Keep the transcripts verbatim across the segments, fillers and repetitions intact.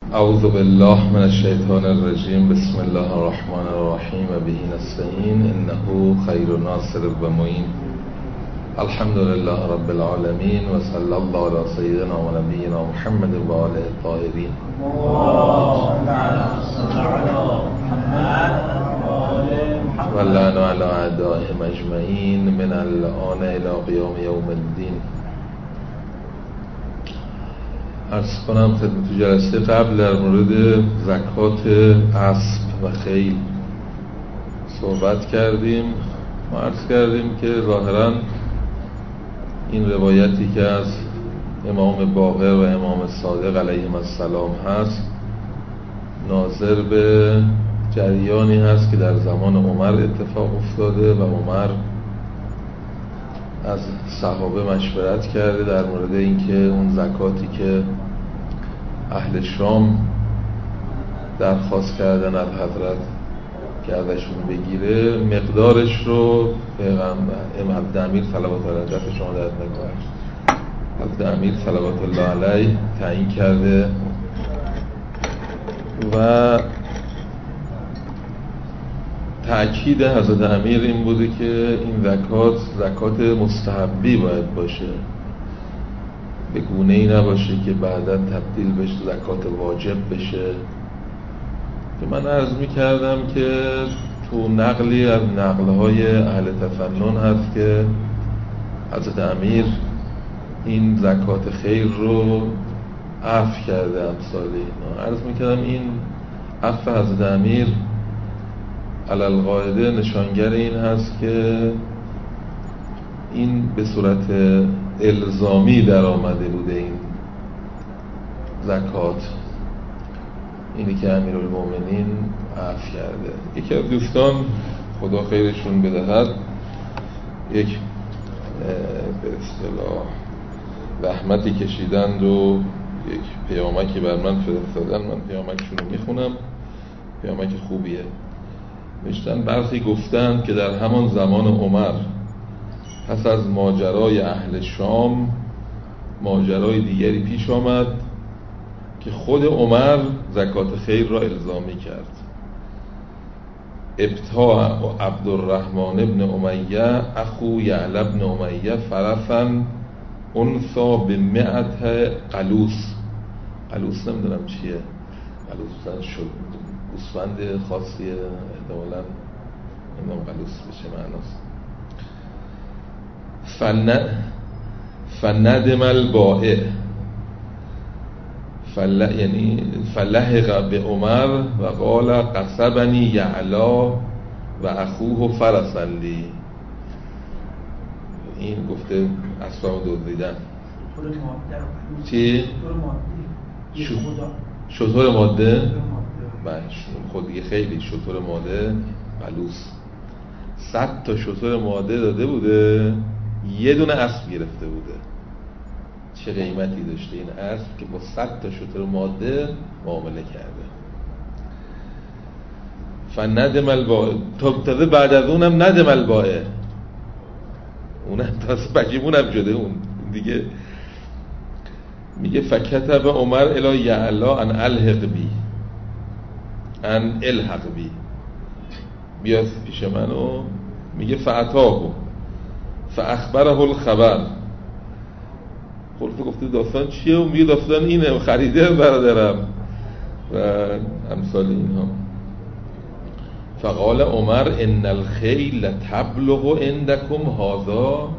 اعوذ بالله من الشیطان الرجیم. بسم الله الرحمن الرحیم و به نستعین انه خیر ناصر و معین. الحمد لله رب العالمین و صلی الله علی سیدنا و نبینا محمد و آله الطاهرین. و لعن علی اعدائهم اجمعین من الآن الی قیام یوم الدین. عرض کنم خدمت جلسه قبل در مورد زکات اسب و خیل صحبت کردیم. ما عرض کردیم که ظاهراً این روایتی که از امام باقر و امام صادق علیهم السلام هست ناظر به جریانی هست که در زمان عمر اتفاق افتاده و عمر از صحابه مشورت کرده در مورد اینکه اون زکاتی که اهل شام درخواست کردن از حضرت که ازشون بگیره مقدارش رو پیغمبر عبد امیر صلوات الله علیه شما در نگاه عبد امیر صلوات الله علیه تعیین کرده و تأکید حضرت امیر این بوده که این زکات زکات مستحبی باید باشه، به گونه ای نباشه که بعدا تبدیل بشه زکات واجب بشه. که من عرض می کردم که تو نقلی از نقلهای اهل تفنن هست که حضرت امیر این زکات خیر رو عفو کرده امثال اینا. عرض می کردم این عفو حضرت امیر علل قاعده نشانگر این هست که این به صورت الزامی در آمده بوده این زکات، اینی که امیرالمومنین عفو کرده. یکی از دوستان خدا خیرشون بدهد یک به اصطلاح زحمتی کشیدند و یک پیامکی بر من فرستادن. من پیامکشون رو میخونم، پیامک خوبیه. نوشتن برخی گفتند که در همان زمان عمر پس از ماجرای اهل شام ماجرای دیگری پیش آمد که خود عمر زکات خیر را الزامی کرد. ابتاع عبدالرحمن ابن امیه اخو یعلا ابن امیه فرسا انثا به مئت قلوس. قلوس نمیدونم چیه، قلوس شد گوسفند خاصیه احتمالاً، نمیدونم قلوس بشه معناست. فن فندم البائع فل یعنی فلحق به عمر و قال قصبنی یعلا و اخوه فرسا لی. این گفته اسباب دزدیدن. چی؟ شطور ماده؟ خود دیگه خیلی شطور ماده قلوس. صد تا شطور ماده داده بوده، یه دونه اسب گرفته بوده. چه قیمتی داشته این اسب که با صد تا شطور ماده معامله کرده. فندم البائع، تازه بعد از اونم ندم البائع، اونم تازه پشیمونم شده اون دیگه. میگه فکتب عمر الی یعلا ان الحق بی ان الحق بی، بیاد پیش منو. میگه فعتاهو فاخبره الخبر. خلفه گفته داستان چیه؟ و میگه داستان اینه، خریده برادرم و امثال اینها. فقال عمر ان الخیل تبلغ عندکم هذا.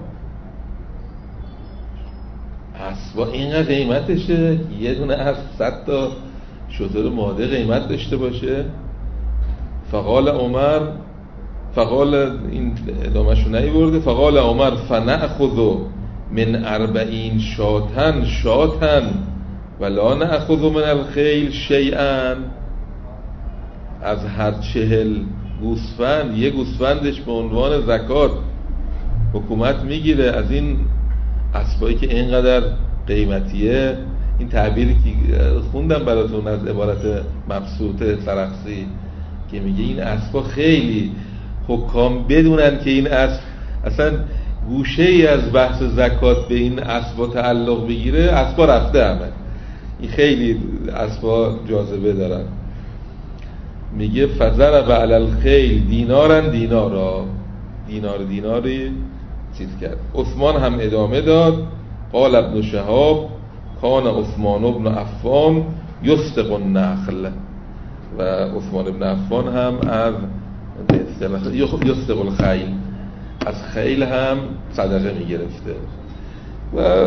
اسبا اینقدر قیمتشه؟ یه دونه اسب صد تا شتر ماده قیمت داشته باشه؟ فقال عمر فقال این ادامهشو نیورده. فقال عمر فنأخذ من اربعین شاتن شاتن ولا نأخذ من الخیل شیئا. از هر چهل گوسفند یه گوسفندش به عنوان زکات حکومت میگیره. از این اسبایی که اینقدر قیمتیه، این تعبیری که خوندم براتون از عبارت مبسوط سرخسی که میگه این اسبا خیلی حکام بدونن که این اسب اصلا گوشه ای از بحث زکات به این اسبا تعلق بگیره، اسبا رفته همه. این خیلی اسبا جاذبه دارن. میگه فضرب علی الخیل دینارن دینارا، دینار دیناری چیز کرد. عثمان هم ادامه داد قال ابن شهاب کان عثمان ابن عفان یصدق النخل، و عثمان ابن عفان هم از یصدق الخیل، از خیل هم صدقه میگرفته. و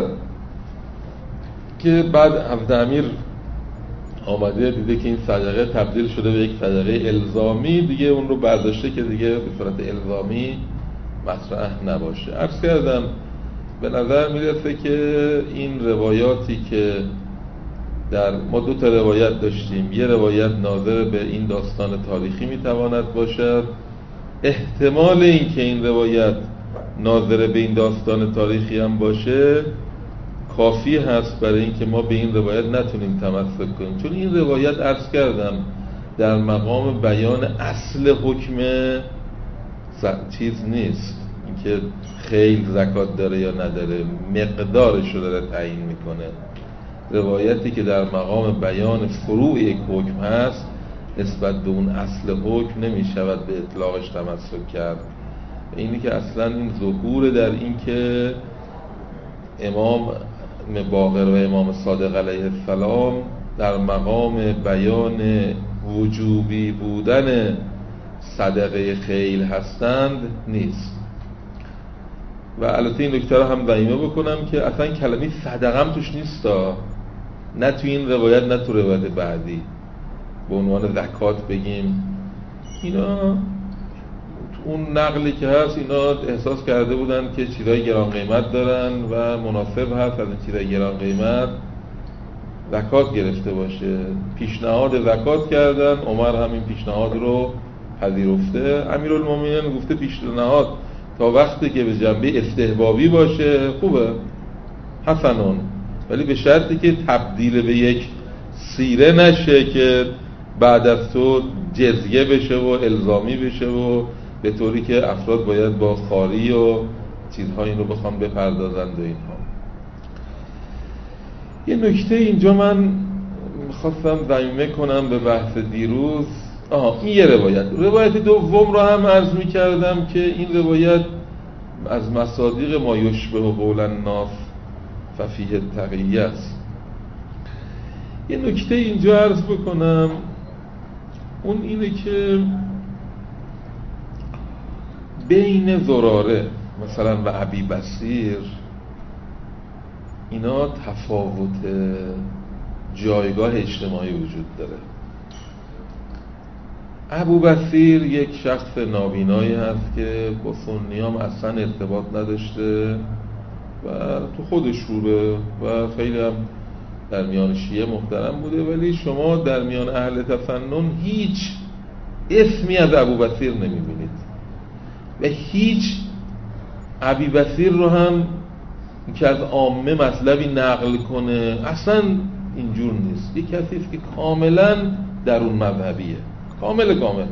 که بعد حضرت امیر آمده دیده که این صدقه تبدیل شده به یک صدقه الزامی، دیگه اون رو برداشته که دیگه به صورت الزامی مطرح نباشه. عرض کردم به نظر میرسه که این روایاتی که در ما دو تا روایت داشتیم، یه روایت ناظر به این داستان تاریخی میتواند باشد، احتمال این که این روایت ناظر به این داستان تاریخی هم باشه کافی هست برای اینکه ما به این روایت نتونیم تمسک کنیم، چون این روایت عرض کردم در مقام بیان اصل حکم چیز نیست، اینکه خیل زکات داره یا نداره، مقدارش رو داره تعیین میکنه. روایتی که در مقام بیان فروع یک حکم هست نسبت به اون اصل حکم نمیشود به اطلاقش تمسک کرد. اینی که اصلا این ظهور در این که امام باقر و امام صادق علیه السلام در مقام بیان وجوبی بودن صدقه خیل هستند نیست. و البته این نکته رو هم ضمیمه بکنم که اصلا کلمه صدقه هم توش نیست، نه تو این روایت نه تو روایت بعدی. به عنوان زکات بگیم، اینا اون نقلی که هست اینا احساس کرده بودن که چیزای گران قیمت دارن و مناسب هست از این چیزای گران قیمت زکات گرفته باشه، پیشنهاد زکات کردن. عمر هم این پیشنهاد رو پذیرفته. امیرالمومنین گفته پیشنهاد تا وقتی که به جنبه استحبابی باشه خوبه، حسنون، ولی به شرطی که تبدیل به یک سیره نشه که بعد از تو جزیه بشه و الزامی بشه و به طوری که افراد باید با خاری و چیزها این رو بخوام بپردازند و اینها. یه نکته اینجا من میخواستم ضمیمه کنم به بحث دیروز. آها این یه روایت. روایت دوم رو هم عرض میکردم که این روایت از مصادیق ما یشبه قول الناس ففیه تقیه است. یه نکته اینجا عرض بکنم، اون اینه که بین زراره مثلا و ابی بصیر اینا تفاوت جایگاه اجتماعی وجود داره. ابو بصیر یک شخص نابینایی هست که با سنیام اصلا ارتباط نداشته و تو خودش روبه و خیلی هم در میان شیعه محترم بوده، ولی شما در میان اهل تفنن هیچ اسمی از ابو بصیر نمیبینید و هیچ ابی بصیر رو هم که از عامه مطلبی نقل کنه اصلا اینجور نیست. یک کسی است که کاملا درون مذهبیه، کامل کامل،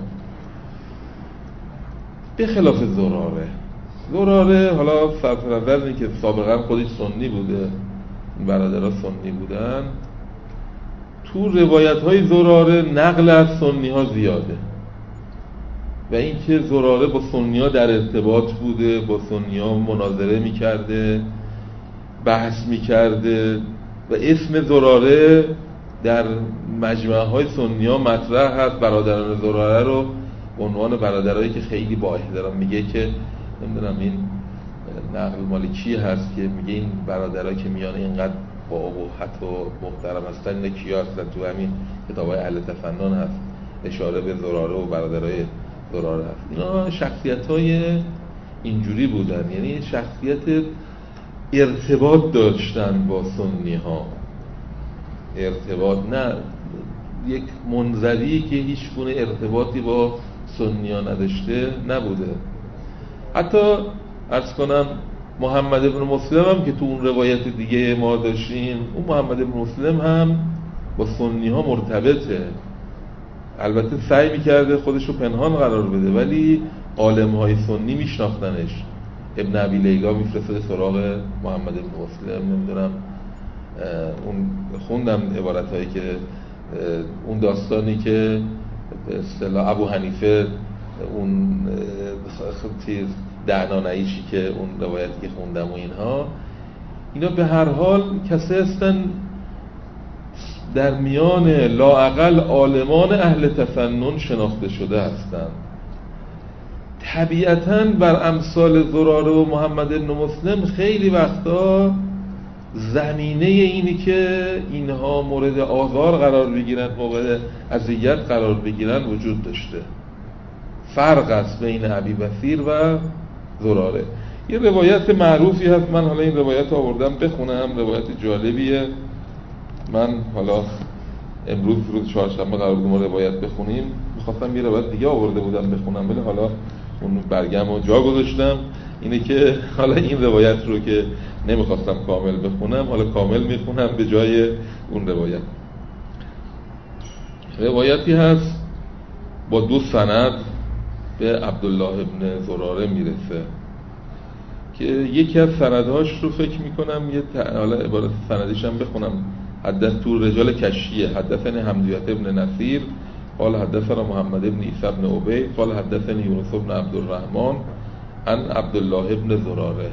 به خلاف زراره. زراره حالا صرف نظر اینه که سابقا خودش سنی بوده، برادرها سنی بودن، تو روایت های زراره نقل از سنی ها زیاده و اینکه زراره با سنی ها در ارتباط بوده، با سنی ها مناظره میکرده، بحث میکرده و اسم زراره در مجمع های سنی ها مطرح هست. برادران زراره رو به عنوان برادرایی که خیلی با احترام، میگه که نمیدونم این نقل مالی چی هست که میگه این برادرها که میان اینقدر با ابهت و محترم هستن این کیا هستن، تو همین کتابای اهل تفنن هست اشاره به زراره و برادرای زراره هست. اینا شخصیت‌های اینجوری بودن، یعنی شخصیت ارتباط داشتن با سنی ها، ارتباط نه یک منزوی که هیچ گونه ارتباطی با سنی ها نداشته نبوده. حتی عرض کنم محمد ابن مسلم هم که تو اون روایت دیگه ما داشتیم، اون محمد ابن مسلم هم با سنی ها مرتبطه، البته سعی میکرده خودش رو پنهان قرار بده ولی عالم های سنی میشناختنش. ابن ابی لیلا میفرسته سراغ محمد ابن مسلم، نمیدونم اون خوندم عبارت هایی که اون داستانی که به اصطلاح ابو حنیفه اون چیز دعنانعیشی که اون روایتی که خوندم و اینها، اینا به هر حال کسی هستن در میان لااقل عالمان اهل تفنن شناخته شده هستند. طبیعتاً بر امثال زراره و محمد بن مسلم خیلی وقتا زمینه اینی که اینها مورد آزار قرار بگیرن، مورد اذیت قرار بگیرن وجود داشته. فرق است بین ابی بصیر و زراره. یه روایت معروفی هست، من حالا این روایت آوردم بخونم، روایت جالبیه. من حالا امروز روز چهارشنبه قرار بود ما روایت بخونیم، می‌خواستم یه روایت دیگه آورده بودم بخونم، ولی حالا اون برگم رو جا گذاشتم. اینه که حالا این روایت رو که نمیخواستم کامل بخونم، حالا کامل میخونم به جای اون روایت. روایتی هست با دو سند به عبدالله ابن زراره میرسه که یکی از سندهاش رو فکر میکنم یه حالا عبارت سندش هم بخونم. حدث تو رجال کشیه، حدثنی حمدیت ابن نصیر قال حدثنا محمد ابن عیسی ابن عبید قال حدثنی یونس ابن عبدالرحمن عن عبدالله ابن زراره.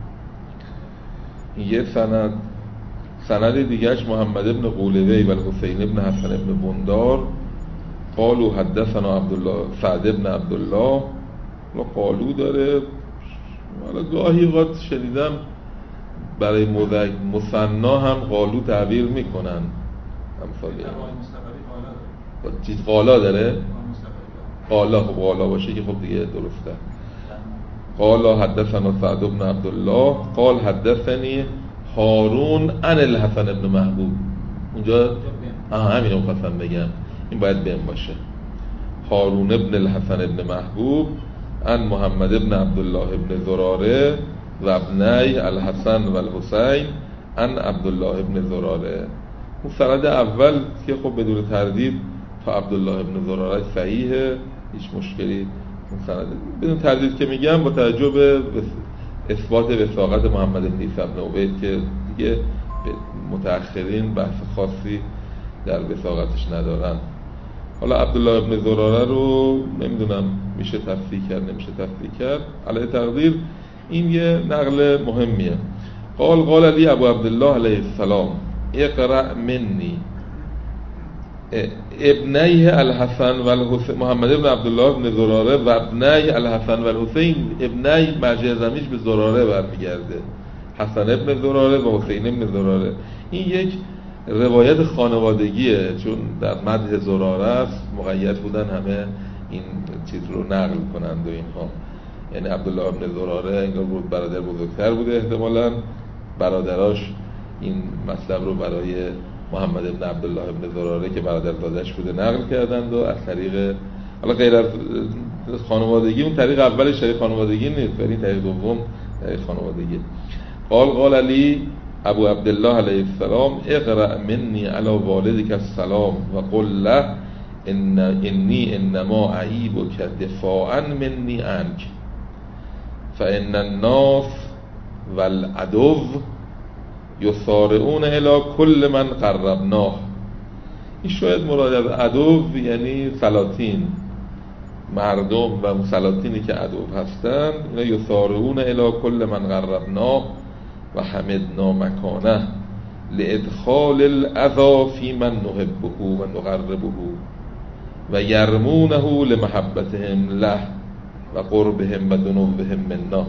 یه سند سند دیگهش محمد ابن قولوی و الحسین ابن حسن ابن بندار قالو حدثنا عبدالله سعد ابن عبدالله. قالو داره، حالا گاهی قد شنیدم برای مثنا هم قالو تعبیر میکنن، امثالی چیز قالا داره، قالا خب قالا باشه که خب دیگه درسته. قال حدثنا سعد بن عبدالله قال حدثني هارون عن الحسن بن محبوب. اونجا آها همینو خواستم بگم، این باید بهم باشه. هارون ابن الحسن ابن محبوب عن محمد ابن عبدالله ابن زراره و ابنای الحسن و الحسین عن عبدالله ابن زراره. اون سند اول که خب بدون تردید تا عبدالله ابن زراره صحیحه، هیچ مشکلی اون سند بدون تردید که میگم با توجه به اثبات وثاقت محمد بن عیسی بن عبید که دیگه متأخرین بحث خاصی در وثاقتش ندارن. حالا عبدالله ابن زراره رو نمیدونم میشه تفسیر کرد نمیشه تفسیر کرد، علیه تقدیر این یه نقل مهمیه. قال قال علی ابو عبدالله علیه السلام اقرأ منی ابنیه الحسن و الحسین. محمد ابن عبدالله ابن زراره و ابنیه الحسن و الحسین، ابنی مرجع زمیش به زراره برمیگرده، حسن ابن زراره و حسین ابن زراره. این یک روایت خانوادگیه، چون در مدح زراره است مقید بودن همه این چیز رو نقل کنند و اینها. یعنی عبدالله ابن زراره انگار بود برادر بزرگتر بوده، احتمالاً برادراش این مطلب رو برای محمد ابن عبدالله ابن زراره که برادرزادش بوده نقل کردند و از طریق، حالا غیر از خانوادگی، اون طریق اولش طریق خانوادگی نیست، ولی طریق دوم طریق خانوادگی. قال قال علی ابو عبدالله علیه السلام اقرأ منی علی والدک السلام و قل له ان انی انما اعیبک دفاعا منی عنک فان الناس والعدو یسارعون الی کل من قربناه. این شاید مراد از عدو یعنی سلاطین، مردم و سلاطینی که عدو هستن، اینا یسارعون الی کل من قربناه و حمدنا مکانه لادخال الاذى فی من نحبه و نقربه و یرمونه لمحبتهم له و قربهم و دنوبهم منا.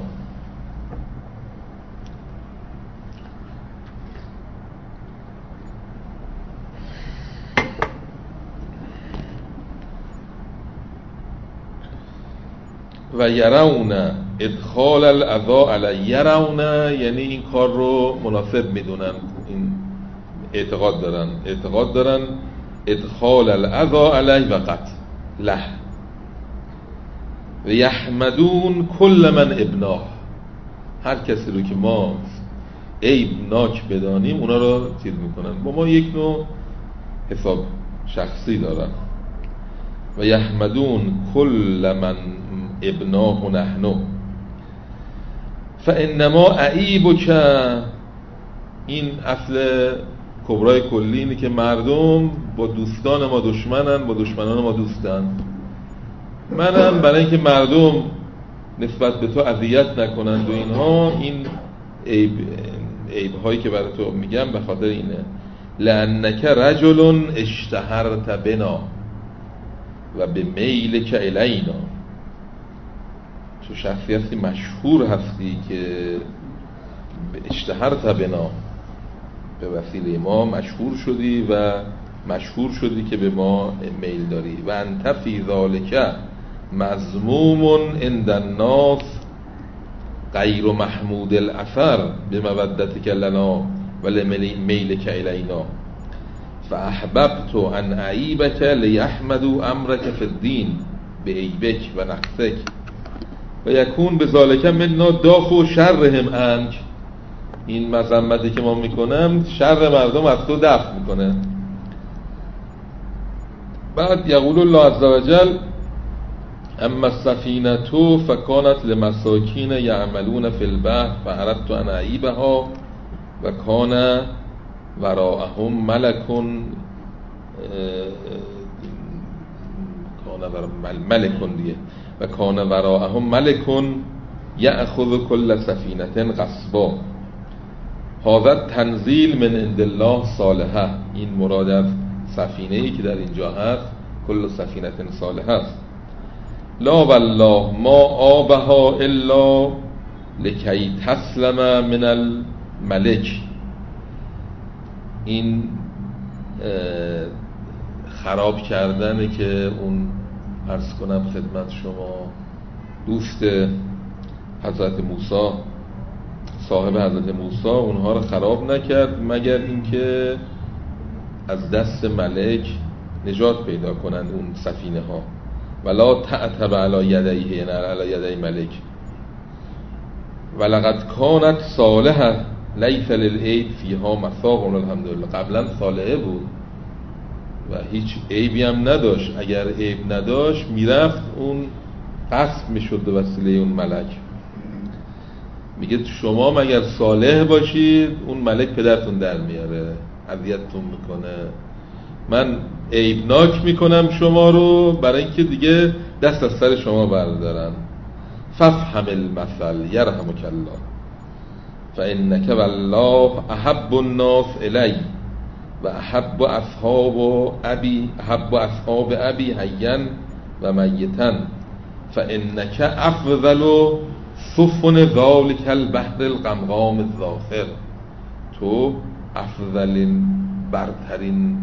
و یرون ادخال الاذى علی، یرون یعنی این کار رو مناسب میدونن، این اعتقاد دارن اعتقاد دارن ادخال الاذى علی و قط له و یحمدون کل من ابناه. هر کسی رو که ما عیب ناک بدانیم اونا رو چیز میکنن، با ما یک نوع حساب شخصی دارن. و یحمدون کل من ابناه نحنو فانما اعیبک، این اصل کبرای کلی اینه که مردم با دوستان ما دشمنن، با دشمنان ما دوستن. منم برای اینکه مردم نسبت به تو اذیت نکنند و اینها، این عیب عیب هایی که برای تو میگم به خاطر اینه. لأنک رجل اشتهرت بنا و به میلک الینا، تو شخصیتی مشهور هستی که اشتهرت بنا، به وسیله ما مشهور شدی و مشهور شدی که به ما میل داری. و انت فی ذالک مذموم عند الناس غیر محمود الاثر بمودتک لنا و لمیلک الینا، فاحببت ان اعیبک لیحمدوا امرک فی الدین بعیبک و نقصک و یکون بذالک منا دافع شرهم عنک. این مذمتی که ما میکنم شر مردم از تو دفع میکنه. بعد یقول الله عز وجل اما السفینه فکانت لمساکین یعملون فی البحر فاردت ان اعیبها و کان وراءهم ملک کان ملک دیگه و کان وراءهم ملک یأخذ کل سفینه غصبا. هذا تنزیل من عند الله صالحه، این مراد از سفینه ای که در اینجا هست کل سفینه صالحه است. لا والله ما آبها الا لکی تسلم من الملک. این خراب کردنه که اون عرض کنم خدمت شما دوست حضرت موسی، صاحب حضرت موسی، اونها رو خراب نکرد مگر اینکه از دست ملک نجات پیدا کنند اون سفینه ها. ولا تعتب علی یدیه، یعنی علی یدی ملک. ولقد کانت صالحه لیس للعیب فیها مساق. الحمدلله قبلا صالحه بود و هیچ عیبی هم نداشت. اگر عیب نداشت میرفت اون قصد میشد به وسیله اون ملک. میگه شما مگر صالح باشید اون ملک پدرتون در میاره، اذیتتون میکنه. من عیبناک میکنم شما رو برای اینکه دیگه دست از سر شما بردارن. فافهم المثل یرحمک الله فانک والله احب الناس الی و احب اصحاب ابی احب اصحاب ابی حیا و میتا فانک افضل سفن ذالک البحر الغمغام الظاهر. تو افضلین برترین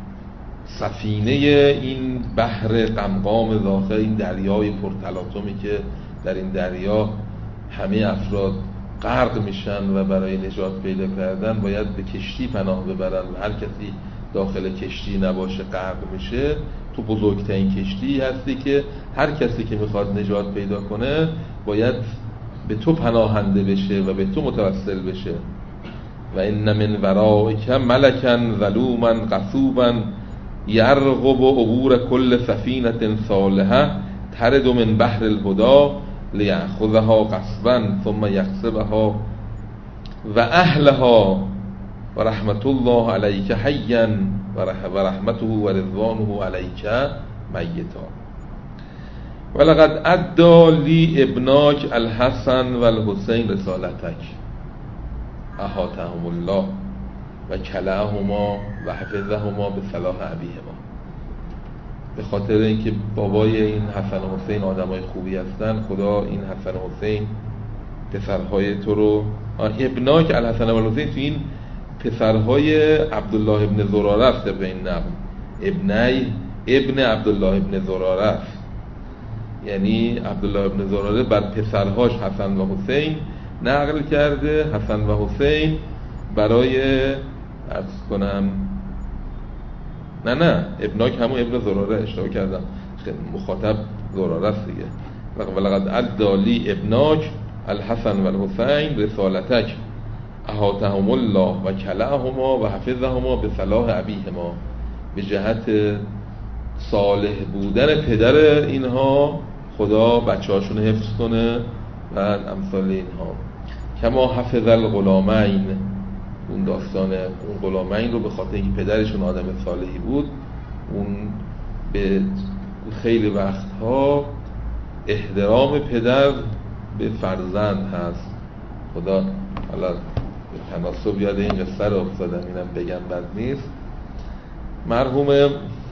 سفینه این بحر غمغام ظاهر، این دریای پرتلاطمی که در این دریا همه افراد غرق میشن و برای نجات پیدا کردن باید به کشتی پناه ببرن و هر کسی داخل کشتی نباشه غرق میشه. تو بزرگترین کشتی هستی که هر کسی که میخواد نجات پیدا کنه باید به تو پناهنده بشه و به تو متوسل بشه. و ان من ورائک ملکا ظلوما غصوبا یرغب عبور کل سفینه صالحه ترد من بحر الهدى لیأخذها غصبا ثم یغصبها و اهلها و رحمت الله علیک حیا و رحمته و رضوانه علیک میتا. ولقد ادى لی ابناک الحسن و الحسین رسالتک احاطهم الله و کلأهما و حفظهما به صلاح ابیهما. به خاطر اینکه بابای این حسن و حسین آدمای خوبی هستن، خدا این حسن و حسین پسرهای تو رو، ابناک الحسن و الحسین تو این پسرهای عبدالله ابن زراره است. به این نقل ابنی ابن عبدالله ابن زراره است، یعنی عبدالله ابن زراره بر پسرهاش حسن و حسین نقل کرده. حسن و حسین برای عرض کنم نه نه ابناک همون ابن زراره، اشتباه کردم، مخاطب زراره است دیگه. ولقد ادى لی ابناک الحسن و الحسین رسالتک احاطهم الله و کلأهما و حفظهما به صلاح ابیهما، به جهت صالح بودن پدر اینها خدا بچه هاشون حفظ کنه و امثال اینها. کما حفظ الغلامین اون داستان اون غلامین رو به خاطر اینکه پدرشون آدم صالحی بود، اون به خیلی وقتها احترام پدر به فرزند هست. خدا حالا به تناسب یاد این قصه رو افتادم، اینم بگم بد نیست. مرحوم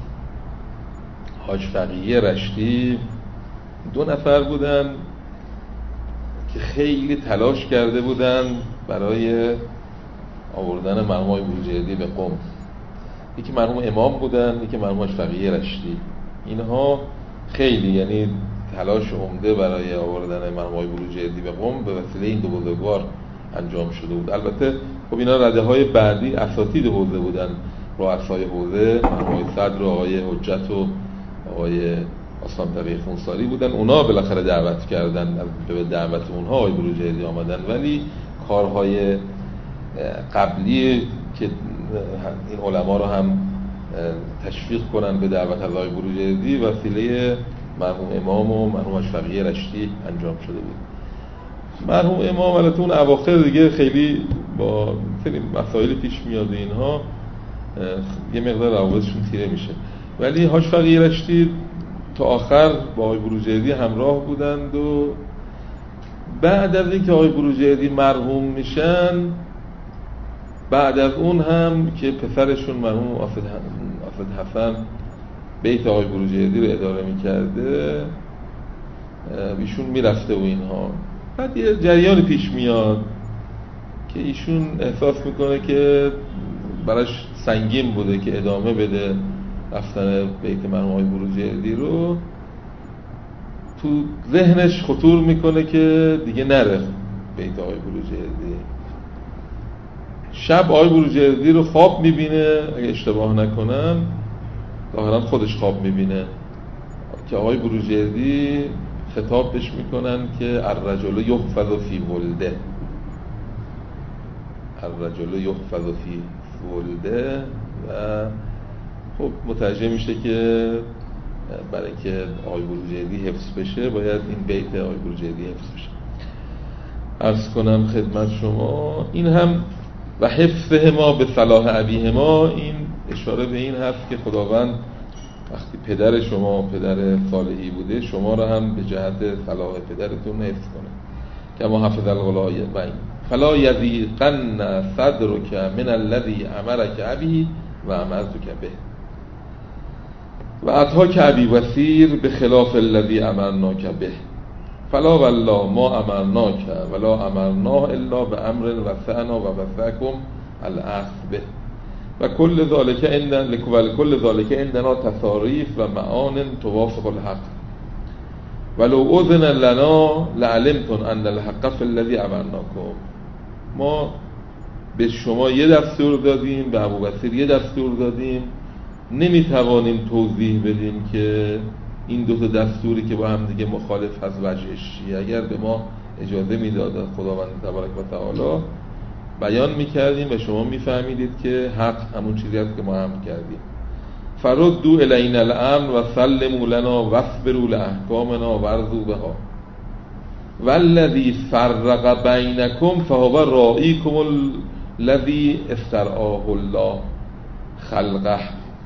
حاج فقیه رشتی دو نفر بودن که خیلی تلاش کرده بودن برای آوردن مرحوم آقای بروجردی به قم. یکی مرحوم امام بودن، یکی مرحوم حاج فقیه رشتی. اینها خیلی یعنی تلاش عمده برای آوردن مرحوم آقای بروجردی به قم به وسیله این دو بزرگوار انجام شده بود. البته خب اینا رده های بعدی اساتید حوزه بودن، رؤسای حوزه، مرحوم آقای صدر و آقای حجت و آقای آسان تقی خونساری بودن. اونا بالاخره دعوت کردن، به دعوت اونها آقای بروجردی آمدن، ولی کارهای قبلی که این علما رو هم تشویق کنن به دعوت از آقای بروجردی وسیله مرحوم امام و مرحوم حاج فقیه رشتی انجام شده بود. مرحوم امام البته اون اواخر دیگه خیلی با خیلی مسائل پیش میاد اینها یه مقدار روابطشون تیره میشه، ولی حاج فقیه رشتی تا آخر با آقای بروجردی همراه بودند و بعد از اینکه آقای بروجردی مرحوم میشن، بعد از اون هم که پسرشون مرحوم آفد حسن بیت آقای بروجردی رو اداره میکرده، ایشون میرفته و اینها. بعد یه جریانی پیش میاد که ایشون احساس میکنه که براش سنگین بوده که ادامه بده رفتن بیت مرحوم آقای بروجردی رو، تو ذهنش خطور میکنه که دیگه نره بیت آقای بروجردی. شب آقای بروجردی رو خواب میبینه، اگه اشتباه نکنم ظاهرا خودش خواب میبینه که آقای بروجردی خطاب بهش میکنن که الرجل یحفظ فی ولده، الرجل یحفظ فی ولده، و خب مترجم میشه که برای اینکه آقای بروجردی حفظ بشه باید این بیت آقای بروجردی حفظ بشه. عرض کنم خدمت شما این هم و حفظهما به صلاح ابیهما، این اشاره به این هست که خداوند وقتی پدر شما پدر صالحی بوده شما را هم به جهت صلاح پدرتون حفظ کنه. کما حفظ الغلایه بین فلا یضیقن صدرک من الذی امرک ابی و امرتک به و اتاک ابی وسیر به خلاف الذی امرناک به فلا والله ما امرناک ولا امرنا الا به امر وسعنا و وسعکم الاخذ به و کل ذالک عندنا لکل ذالک عندنا تصاریف و معان توافق الحق ولو اذن لنا لعلمتم ان الحق فی الذی امرناکم. ما به شما یه دستور دادیم، به ابوبکر یه دستور دادیم، نمیتوانیم توضیح بدیم که این دو تا دستوری که با هم دیگه مخالف هست وجهش چیه. اگر به ما اجازه میداد خداوند تبارک و تعالی بیان میکردیم و شما میفهمیدید که حق همون چیزی است که ما هم کردیم. فردوا الینا الامر و سلموا لنا واصبروا لاحکامنا وارضوا بها والذی فرق بینکم فهو رائیکم الذی استرعاه الله خلقه.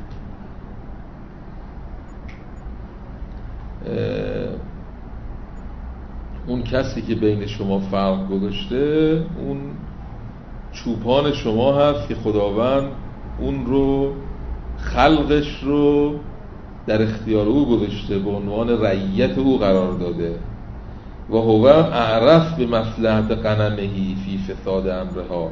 اون کسی که بین شما فرق گذاشته اون چوپان شما هست که خداوند اون رو خلقش رو در اختیار او گذاشته، به عنوان رعیت او قرار داده. و هو اعرف به مصلحت غنمهی فی فساد امرها.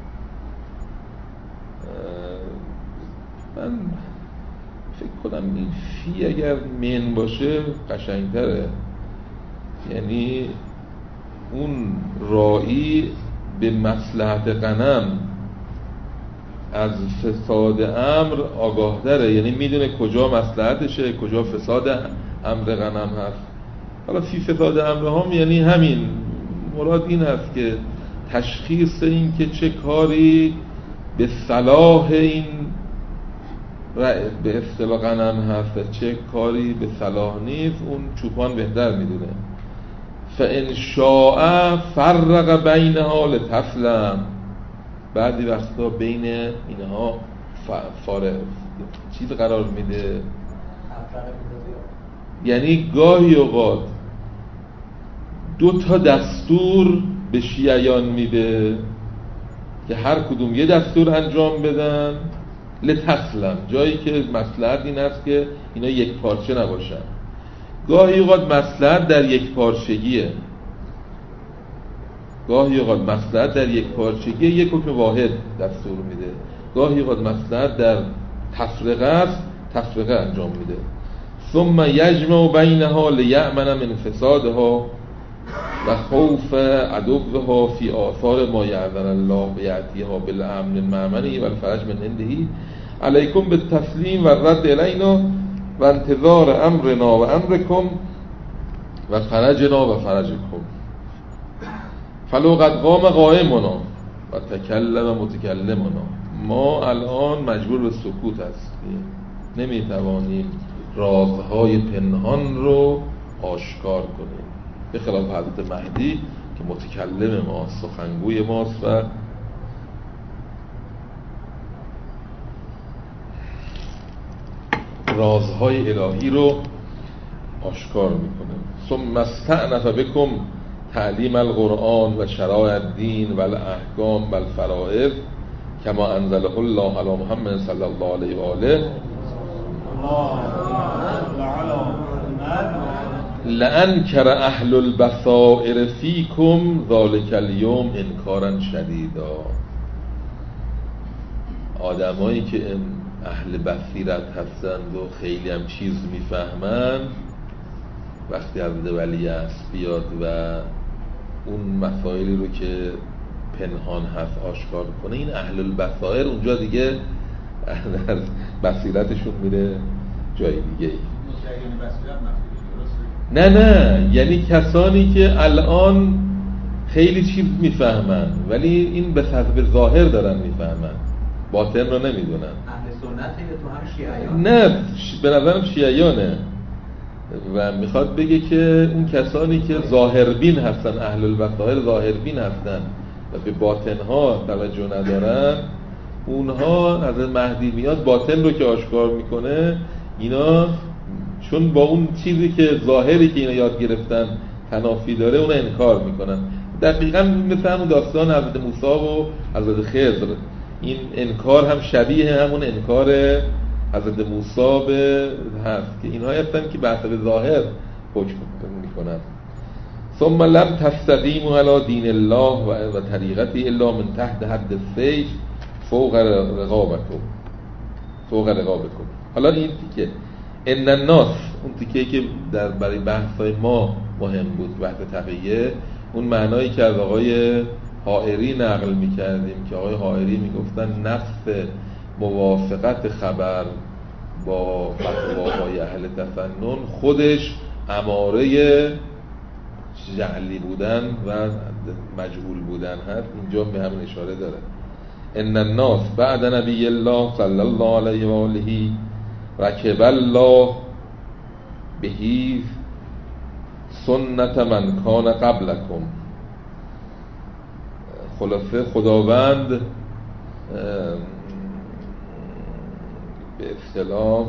من فکر کنم این فی اگر من باشه قشنگتره، یعنی اون راعی به مصلحت غنم از فساد امر آگاه داره، یعنی میدونه کجا مصلحتشه کجا فساد امر غنم هست. حالا فی فساد امر هم یعنی همین مراد این هست که تشخیص این که چه کاری به صلاح این به اصطلاح غنم هست چه کاری به صلاح نیست، اون چوپان بهتر میدونه. فان شاء فرق بینها لتسلم بعضی وقتا بین اینها فارق چیز قرار میده، یعنی گاهی اوقات دو تا دستور به شیعیان میده که هر کدوم یه دستور انجام بدن لتسلم، جایی که مصلحت این است که اینا یک پارچه نباشن. گاهی اوقات مصلحت در یک پارچگیه، گاهی اوقات مصلحت در یک پارچگی یک حکم واحد دستور میده، گاهی اوقات مصلحت در تفرقه است، تفرقه انجام میده. ثم یجمع بینها لیأمن من فسادها و خوف عدوها فی آثار ما یعذن الله بیعتیها بالامن المأمنی و الفرج من عنده علیکم بالتسلیم و الرد الینا و انتظار امرنا و امرکم و فرجنا و فرجکم. فلو قد قام قائمنا و تکلم متکلمنا، ما الان مجبور به سکوت هستیم، نمیتوانیم رازهای پنهان رو آشکار کنیم، به خلاف حضرت مهدی که متکلم ماست، سخنگوی ماست و رازهای الهی رو آشکار میکنه. ثم استأنف بكم تعلیم القرآن و شرائع الدین و الاحکام و الفرائض کما انزله الله علی محمد صلی الله علیه و آله لأنکر اهل البصائر فیکم ذلک اليوم انکارا شدیدا. آدمایی که اهل بصیرت هستند و خیلی هم چیز میفهمن، وقتی حضرت ولی است بیاد و اون مسائلی رو که پنهان هست آشکار کنه، این اهل البصائر اونجا دیگه بصیرتشون میره جای دیگه. نه نه، یعنی کسانی که الان خیلی چیز میفهمن ولی این به حسب ظاهر دارن میفهمن، باطن رو نمیدونن. اهل سنت تو هم شیعیان؟ نه، به نظرم شیعیانه و میخواد بگه که اون کسانی که ظاهربین هستن، اهل البصائر ظاهربین هستن و به باطنها توجه ندارن، اونها از مهدی میاد باطن رو که آشکار میکنه، اینا چون با اون چیزی که ظاهری که اینا یاد گرفتن تنافی داره اون انکار میکنن. دقیقاً مثل همون داستان حضرت موسی و حضرت خضر، این انکار هم شبیه همون انکار حضرت موسی به هست که اینها هستن که به حسب ظاهر حکم میکنن. ثم لم تستقیموا علی دین الله و طریقته الا من تحت حد السیف فوق رقابتکم فوق رقابتکم. حالا این تیکه ان الناس، اون تیکه که در برای بحث‌های ما مهم بود، بحث تقیه، اون معنایی که از آقای حائری نقل می‌کردیم که آقای حائری میگفتن نفس موافقت خبر با فتواهای اهل تفنن خودش اماره جعلی بودن و مجهول بودن هست. اینجا به همین اشاره داره. ان الناس بعد نبی الله صلی الله علیه و آله رکب الله بهی سنت من کان قبلکم. خلاصه خداوند به اصطلاح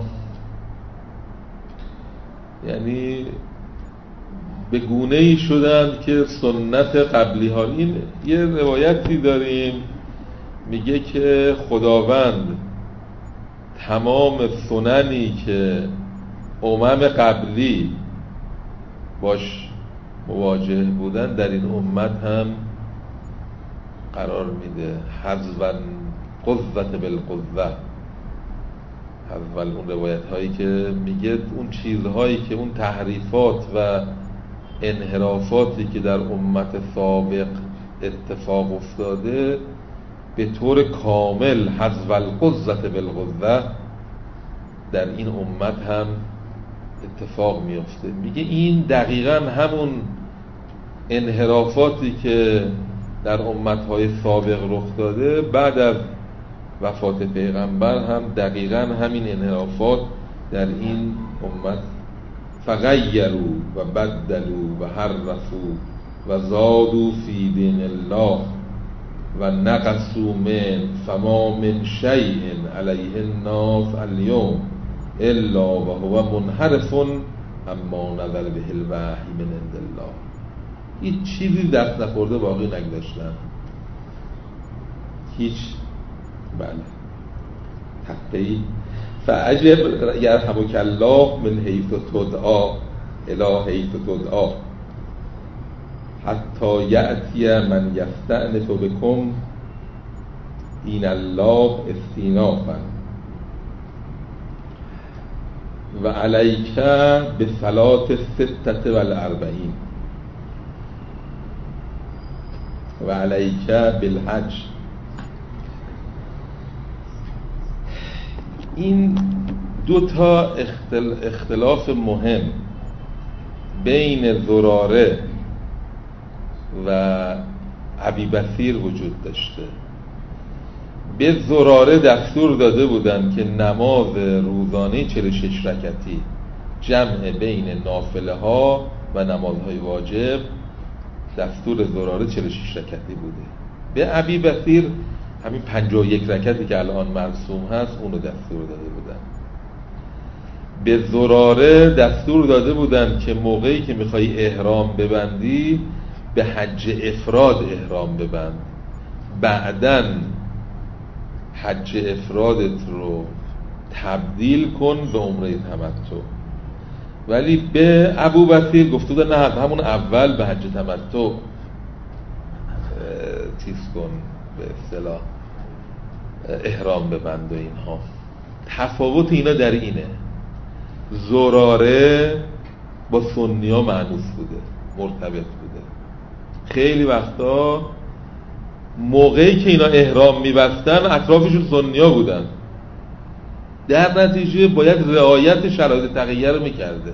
یعنی به گونه‌ای شدند که سنت قبلی ها. این یه روایتی داریم میگه که خداوند تمام سننی که امم قبلی باش مواجه بودن در این امت هم قرار میده. حذفاً قوة بالقوة، حذف اون روایت هایی که میگه اون چیزهایی که اون تحریفات و انحرافاتی که در امت سابق اتفاق افتاده به طور کامل حذف القوة بالقوة در این امت هم اتفاق میفته. میگه این دقیقاً همون انحرافاتی که در امتهای سابق رخ داده بعد از وفات پیغمبر هم دقیقاً همین انحرافات در این امت فغیروا و بدلوا و حرفوا و زادوا فی دین الله و نقصوا من فما من شیء علیه الناس اليوم الا و هو منحرف اما نظر به الوحی من عند الله. هیچ چیزی دست نخورده باقی نگذاشتن، هیچ. بله تقی فعجب یرحمک الله من حیث تدعا الی حیث تدعا حتی یأتی من یستأنف بکم دین الله استینافا و علیک به صلات ستت و الاربعین و علیک بالحج. این دو تا اختلاف مهم بین زراره و ابی بصیر وجود داشته. به زراره دستور داده بودن که نماز روزانه چهل و شش رکعتی جمع بین نافله ها و نمازهای واجب، دستور زراره چهل و شش رکعتی بوده. به ابی بصیر همین پنجاه و یک رکعتی که الان مرسوم هست اونو دستور داده بودن. به زراره دستور داده بودن که موقعی که میخوای احرام ببندی به حج افراد احرام ببند، بعدن حج افرادت رو تبدیل کن به عمره تمتع. ولی به ابو بصیر گفته بودن نه، همون اول به حج تمتع چیز کن، به اصطلاح احرام ببند و اینها. تفاوت اینا در اینه، زراره با سنی ها مانوس بوده، مرتبط بوده. خیلی وقتا موقعی که اینا احرام میبستن اطرافشون سنی ها بودن، در نتیجه باید رعایت شرایط تقیه رو میکرده.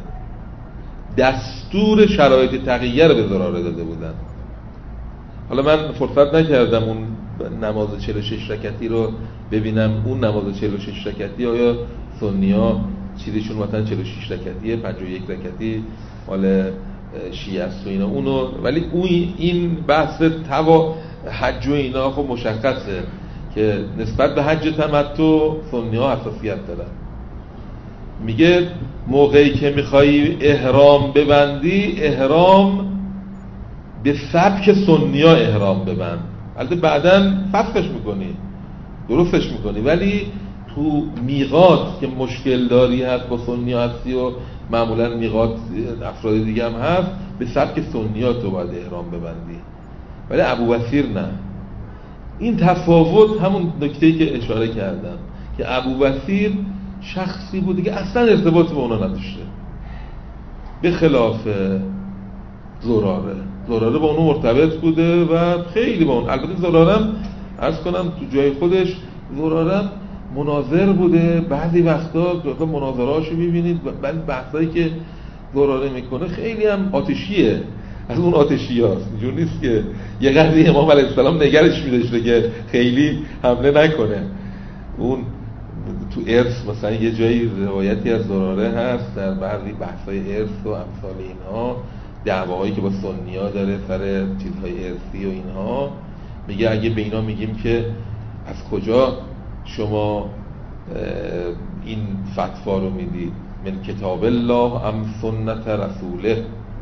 دستور شرایط تقیه رو به زراره داده بودن. حالا من فرصت نکردم اون نماز چهل و شش رکعتی رو ببینم، اون نماز چهل و شش رکعتی آیا سنی ها چیزشون مثلا چهل و شش رکعتیه، پنجاه و یک رکعتی مال شیعه است و اینا اونو، ولی اون این بحث توا حج و اینا خب مشخصه که نسبت به حج تمتع سنی ها حساسیت دارن. میگه موقعی که میخوایی احرام ببندی احرام به سبک سنی ها احرام ببند، البته بعداً فسخش میکنی، درستش میکنی، ولی تو میقات که مشکل داری هست با سنی ها هستی و معمولاً میقات افراد دیگه هم هست، به سبک سنی ها تو باید احرام ببندی. ولی ابو بصیر نه. این تفاوت همون نکته‌ای که اشاره کردم که ابو بصیر شخصی بوده که اصلا ارتباط با اونا نداشته، به خلاف زراره. زراره با اونو مرتبط بوده و خیلی با اون، البته زرارم عرض کنم تو جای خودش زرارم مناظر بوده. بعضی وقتا مناظرهاشو میبینید، بعضی بحثایی که زراره میکنه خیلی هم آتشیه، از اون آتشی هاست. اینجور نیست که یه قضیه امام علیه السلام نگرش میداشته که خیلی حمله نکنه. اون تو ارث مثلا یه جایی روایتی از زراره هست در بعضی بحثای ارث و امثال اینها، دعواهایی که با سنی ها داره سر چیزهای ارثی و اینها، میگه اگه به اینا میگیم که از کجا شما این فتوا رو میدید، من کتاب الله ام سنت رسوله،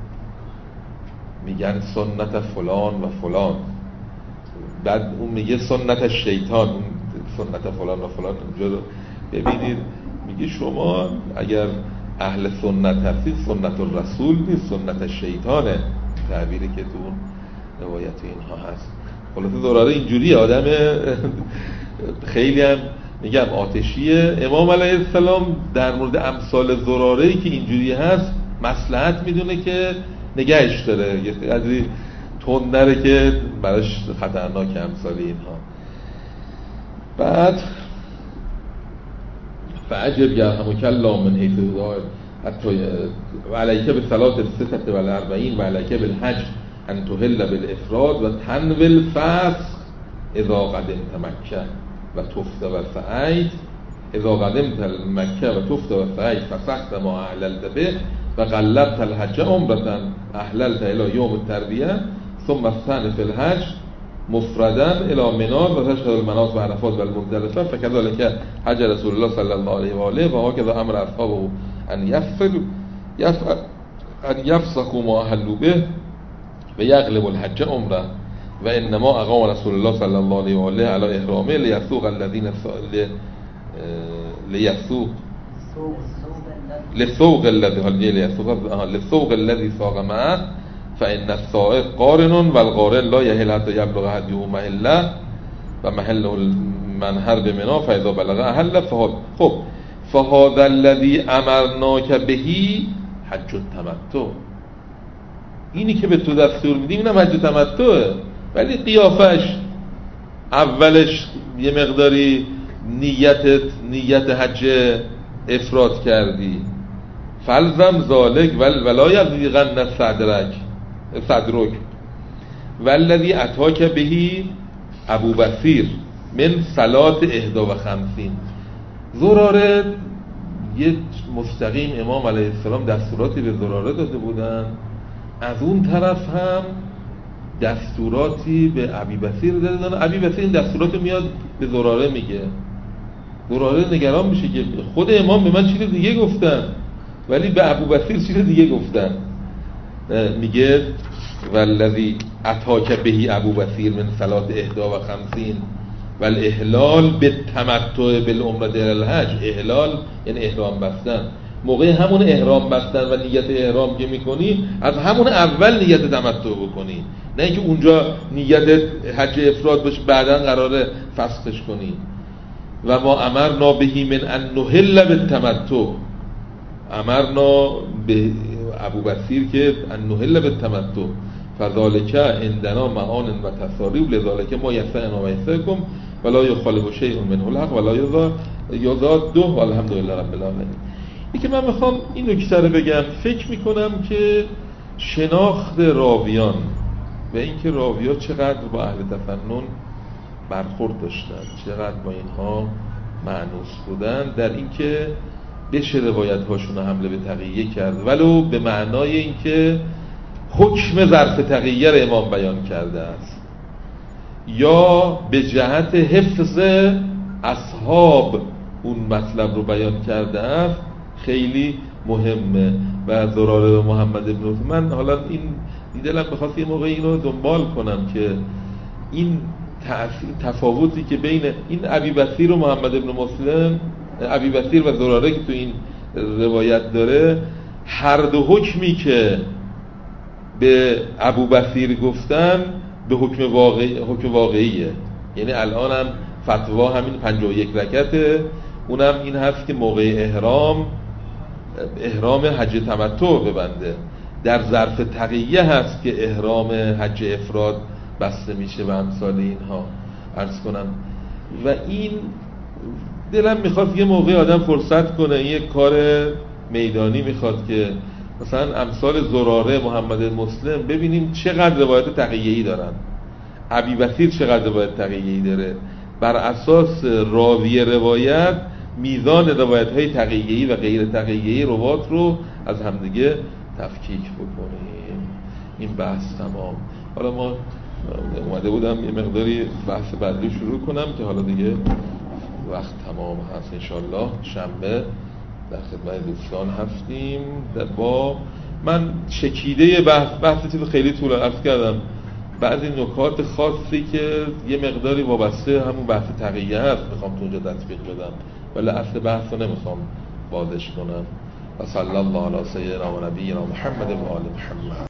میگن سنت فلان و فلان. بعد اون میگه سنت شیطان، اون سنت فلان و فلان. اونجا رو ببینید میگه شما اگر اهل سنت هستید سنت الرسول نیست، سنت شیطانه، تعبیری که تو اون روایت اینها هست. خلاصه زراره اینجوری آدم خیلی هم میگم آتشیه. امام علیه السلام در مورد امثال زراره‌ای که اینجوری هست مصلحت میدونه که نگهش داره، یه قدری تندره که براش خطرناک امثال اینها. بعد فعجب یرحمک الله من حیث تدعا حتی و علیک به صلات الستة و الاربعین و علیک بالحج ان تهل بالافراد و تنوی الفسخ اذا قدمت مکه و تفت و سعید اذا قدمت مکه و تفت و سعید فسخت ما احللت به و قلبت الحج عمرة احللت الى یوم التربیه ثم استأنف الحج مفردن الی منار و تشهد المناط و عرفات و المزدلفه فكذلك حج رسول الله صلی الله علیه و آله و هكذا امر اصحابه ان يفصل يفعل ان يفسخوا ما اهلوا به و یغلب الحج عمره و انما اقام رسول الله صلی الله علیه و آله علی احرامه لیسوق الذين لیسوق لسوق الذي لسوق الذي ساق معه فإن السائق قارن والقارن لا يحل حتى يبلغ هديه محله و محل المنحر بمنا فإذا بلغ أهل فهذا خب فهذا الذي امرناک بهی حج التمتع. اینی که به تو دستور میدیم اینم حج تمتعه، ولی قیافش اولش یه مقداری نیتت نیت حج افراد کردی فلزم ذالک ولا یضیقن صدرک صدرک والذی اتاک بهی ابو بصیر من صلات احدى و خمسین. زراره یه مستقیم امام علیه السلام دستوراتی به زراره داده بودن، از اون طرف هم دستوراتی به ابی بصیر داده بودن. ابی بصیر این دستورات میاد به زراره میگه، زراره نگران میشه که خود امام به من چیز دیگه گفتن ولی به ابو بصیر چیز دیگه گفتن. میگه والذی اتاک بهی ابو بصیر من صلات احدى و خمسین والاحلال بالتمتع بالعمره در الحج. احلال یعنی احرام بستن. موقع همون احرام بستن و نیت احرام که میکنی از همون اول نیت تمتع بکنی، نه اینکه اونجا نیت حج افراد باشه بعداً قراره فسخش کنی. و ما امرنا بهی من ان نحل بالتمتع، امرنا به ابو بصیر که ان نحل بالتمتع فذلک عندنا معان و تصاریب لذلک ما یسعنا و یسعکم ولا یخالف شیء منه الحق ولا یزاد و الحمدلله رب العالمین. این که من میخوام این نکته رو بگم، فکر میکنم که شناخت راویان و اینکه راویان چقدر با اهل تفنن برخورد داشتن، چقدر با اینها مانوس بودن، در اینکه بشه روایت هاشون حمله به تقیه کرد ولو به معنای اینکه حکم ظرف تقیه را امام بیان کرده است یا به جهت حفظ اصحاب اون مطلب رو بیان کرده است، خیلی مهمه. و زراره و محمد ابن عثمان، حالا این دلم بخواست یه موقع اینو دنبال کنم که این تفاوتی که بین این ابی بصیر و محمد ابن مسلم، ابی بصیر و زراره که تو این روایت داره، هر دو حکمی که به ابو بصیر گفتن به حکم واقعی حکم واقعیه. یعنی الان هم فتوا همین پنجاه و یک رکعته، اونم این هست که موقع احرام احرام حج تمتع ببنده. در ظرف تقیه هست که احرام حج افراد بسته میشه و امثال اینها عرض کنم. و این دلم میخواد یه موقع آدم فرصت کنه، یه کار میدانی میخواد که مثلا امثال زراره، محمد مسلم ببینیم چقدر روایت تقیه‌ای دارن، ابی بصیر چقدر روایت تقیه‌ای داره، بر اساس راوی روایت میزان روایت‌های تقیه‌ای و غیر تقیه‌ای روات رو از همدیگه تفکیک بکنیم. این بحث تمام. حالا ما اومده بودم یه مقداری بحث بعدی شروع کنم که حالا دیگه وقت تمام هست. انشالله شنبه در خدمت دوستان هستیم. با من چکیده بحث بحث چیز خیلی طول عرض کردم، بعضی نکات خاصی که یه مقداری وابسته همون بحث تقیه هست میخوام تو اونجا تطبیق بدم، ولی اصل بحث رو نمیخوام بازش کنم. و صلی الله علی سیدنا و نبینا محمد و آل محمد.